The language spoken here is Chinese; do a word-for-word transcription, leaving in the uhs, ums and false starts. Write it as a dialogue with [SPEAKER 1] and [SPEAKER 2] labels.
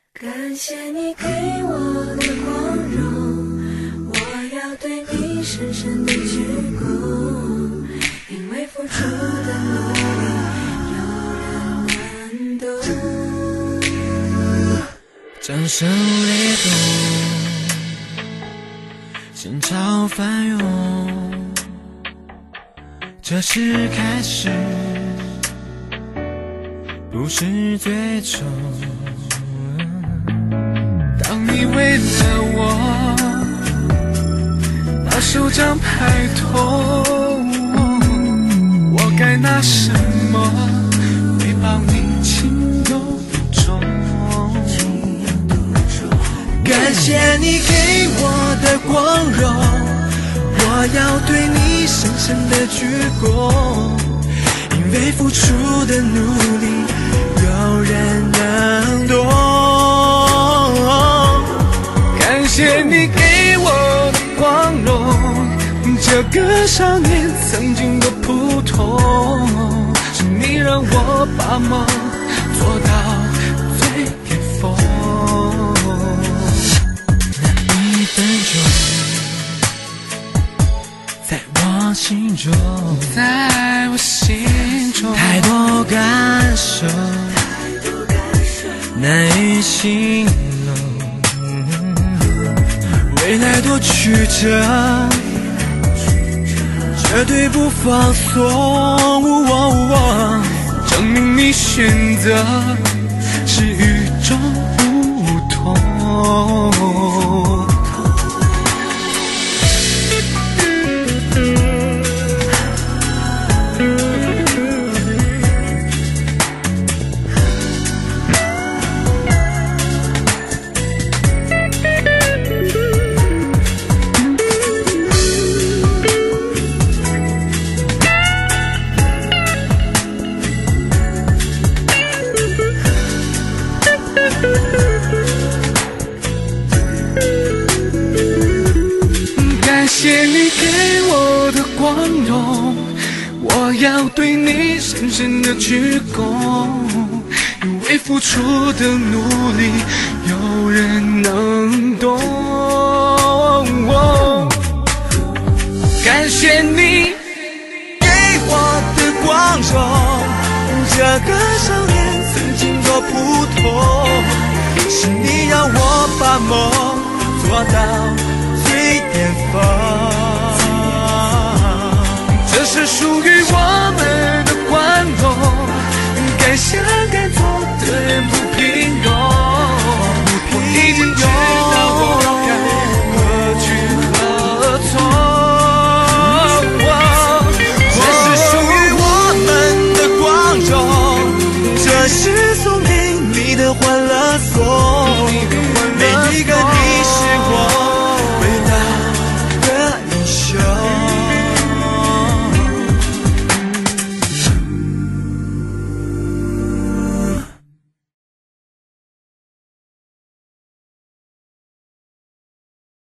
[SPEAKER 1] 感谢你给我的光荣，我要对你深深的鞠躬，因为付出的努力有人能懂。
[SPEAKER 2] 掌声雷动，心潮翻涌，这是开始，不是最终。当你为了我把手掌拍痛，我该拿什么回报你情有独钟？感谢你给我的光荣，我要对你深深的鞠躬，因为付出的努力有人能懂。感谢你给我的光荣，这个少年曾经的普通，是你让我把梦做到最巅峰。那一分钟在我心中，在我心中，太多感受难以形容，未来多曲折，绝对不放松，证明你选择是与众不同。感谢你给我的光荣，我要对你深深的鞠躬，因为付出的努力有人能懂。感谢你给我的光荣，这个少年曾经多普通，是你让我把梦做到最巅峰。